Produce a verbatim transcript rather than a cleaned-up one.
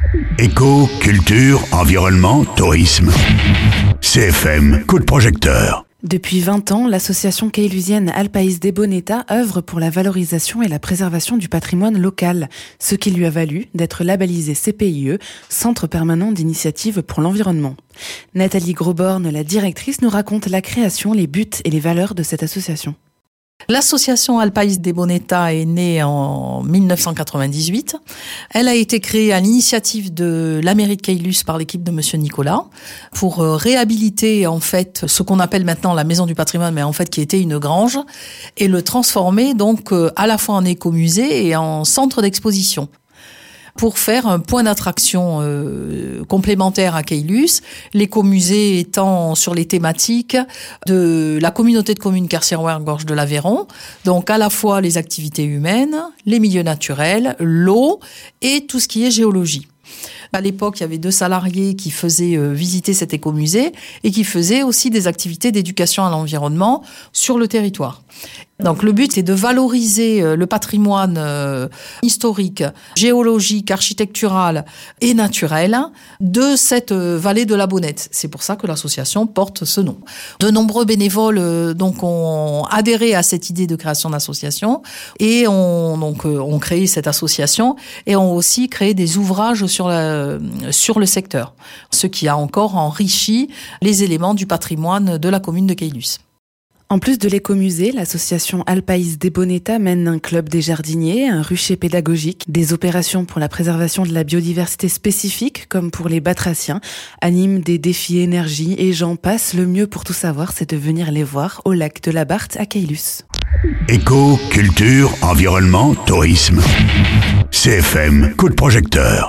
Éco, culture, environnement, tourisme. C F M, coup de projecteur. Depuis vingt ans, l'association kailusienne Alpaïs de Bonetta œuvre pour la valorisation et la préservation du patrimoine local, ce qui lui a valu d'être labellisé C P I E, Centre permanent d'initiative pour l'environnement. Nathalie Grosborne, la directrice, nous raconte la création, les buts et les valeurs de cette association. L'association Alpaïs de Bonetta est née en dix-neuf cent quatre-vingt-dix-huit. Elle a été créée à l'initiative de la mairie de Caylus par l'équipe de Monsieur Nicolas pour réhabiliter en fait ce qu'on appelle maintenant la maison du patrimoine, mais en fait qui était une grange, et le transformer donc à la fois en écomusée et en centre d'exposition, pour faire un point d'attraction euh, complémentaire à Caylus, l'écomusée étant sur les thématiques de la communauté de communes Quercy-Rouen-Gorge de l'Aveyron, donc à la fois les activités humaines, les milieux naturels, l'eau et tout ce qui est géologie. À l'époque, il y avait deux salariés qui faisaient euh, visiter cet écomusée et qui faisaient aussi des activités d'éducation à l'environnement sur le territoire. Donc le but, c'est de valoriser euh, le patrimoine euh, historique, géologique, architectural et naturel de cette euh, vallée de la Bonnette. C'est pour ça que l'association porte ce nom. De nombreux bénévoles euh, donc ont adhéré à cette idée de création d'association et ont donc euh, ont créé cette association et ont aussi créé des ouvrages sur la sur le secteur, ce qui a encore enrichi les éléments du patrimoine de la commune de Caylus. En plus de l'écomusée, l'association Alpaïs de Bonetta mène un club des jardiniers, un rucher pédagogique, des opérations pour la préservation de la biodiversité spécifique, comme pour les batraciens, anime des défis énergie et j'en passe. Le mieux pour tout savoir, c'est de venir les voir au lac de la Barthe à Caylus. Éco, culture, environnement, tourisme. C F M, coup de projecteur.